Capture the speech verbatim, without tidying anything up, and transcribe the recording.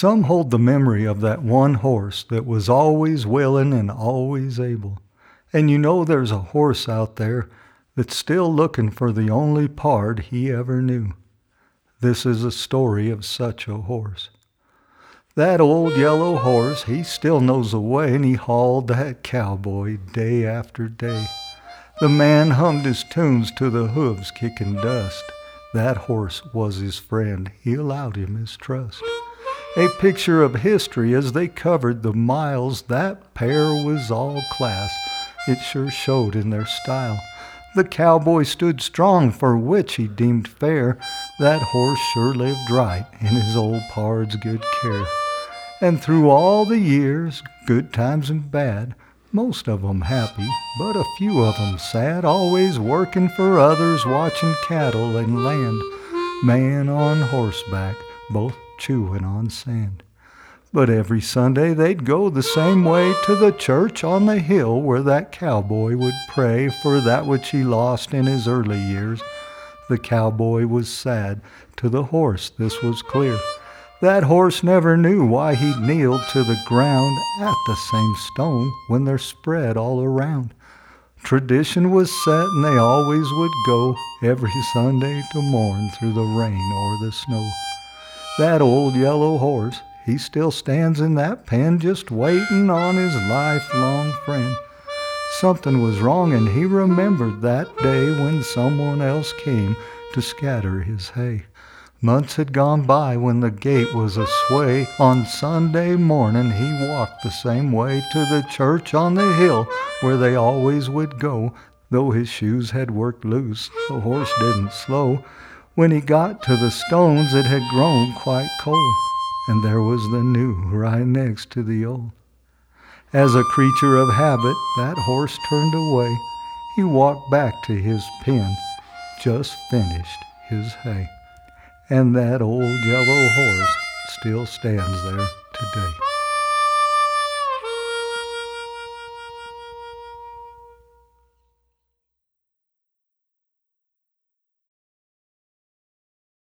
Some hold the memory of that one horse that was always willing and always able. And you know there's a horse out there that's still looking for the only part he ever knew. This is a story of such a horse. That old yellow horse, he still knows the way, and he hauled that cowboy day after day. The man hummed his tunes to the hooves kicking dust. That horse was his friend, he allowed him his trust. A picture of history as they covered the miles. That pair was all class, it sure showed in their style. The cowboy stood strong for which he deemed fair. That horse sure lived right in his old pard's good care. And through all the years, good times and bad, most of 'em happy, but a few of 'em sad, always working for others, watching cattle and land, man on horseback, both chewing on sand. But every Sunday they'd go the same way to the church on the hill, where that cowboy would pray for that which he lost in his early years. The cowboy was sad, to the horse this was clear. That horse never knew why he'd kneeled to the ground at the same stone when they're spread all around. Tradition was set, and they always would go every Sunday to mourn through the rain or the snow. That old yellow horse, he still stands in that pen, just waiting on his lifelong friend. Something was wrong, and he remembered that day when someone else came to scatter his hay. Months had gone by when the gate was asway. On Sunday morning he walked the same way to the church on the hill, where they always would go. Though his shoes had worked loose, the horse didn't slow. When he got to the stones, it had grown quite cold, and there was the new right next to the old. As a creature of habit, that horse turned away. He walked back to his pen, just finished his hay. And that old yellow horse still stands there today.